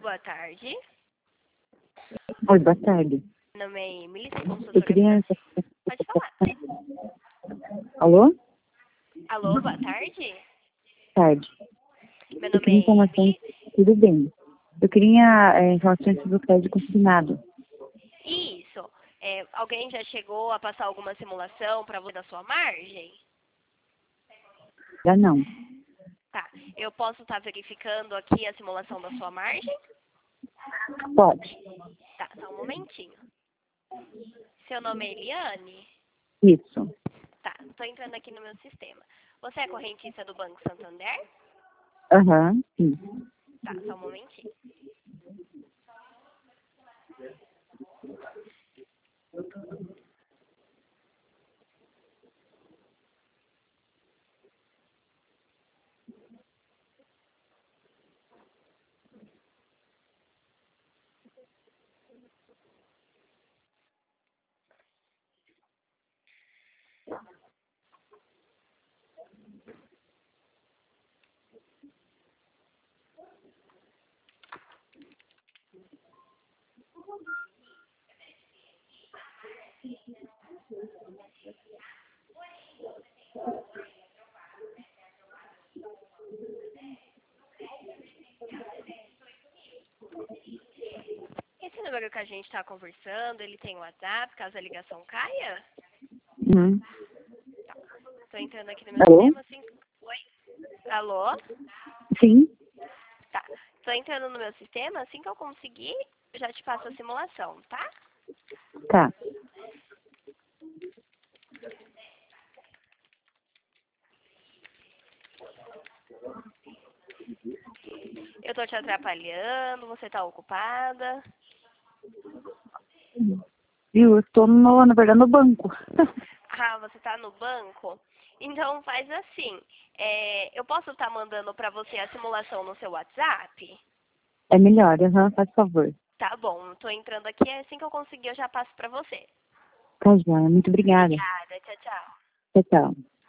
boa tarde. Oi, boa tarde. Meu nome é Emily, sou Eu consultora. queria... Pode falar. Alô? Alô, boa tarde. Tarde. Meu Eu nome queria é informações... Emily. Tudo bem. Eu queria informações sobre o crédito consignado. Isso. Alguém já chegou a passar alguma simulação para você da sua margem? Já não. Tá. Eu posso estar verificando aqui a simulação da sua margem? Pode. Tá, só um momentinho. Seu nome é Eliane? Isso. Tá, estou entrando aqui no meu sistema. Você é correntista do Banco Santander? Aham, sim. Tá, só um momentinho. Esse número que a gente está conversando, ele tem WhatsApp, caso a ligação caia? Uhum. Estou entrando aqui no meu Alô? sistema, assim... Oi? Alô? Sim. Tá. Estou entrando no meu sistema, assim que eu conseguir, eu já te passo a simulação, tá? Tá. Eu tô te atrapalhando, você tá ocupada? Viu? Eu estou, na verdade, no banco. Ah, você tá no banco? Então faz assim, eu posso estar mandando para você a simulação no seu WhatsApp? É melhor, aham, faz favor. Tá bom, tô entrando aqui, assim que eu conseguir eu já passo para você. Tá, joia. Muito obrigada. Obrigada, tchau, tchau. Tchau, tchau.